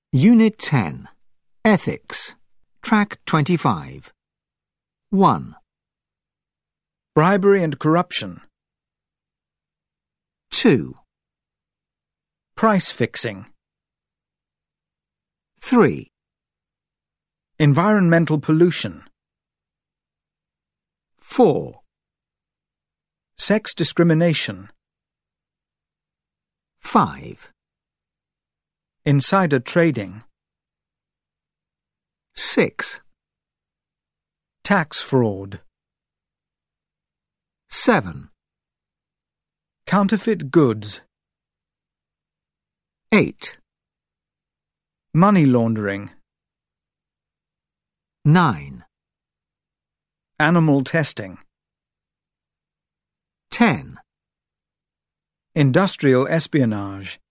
Unit 10. Ethics. Track 25. 1, Bribery and corruption. 2, Price fixing. 3, Environmental pollution. 4, Sex discrimination. 5, Insider trading. 6, Tax fraud. 7, Counterfeit goods. 8, Money laundering. 9, Animal testing. 10. Industrial espionage.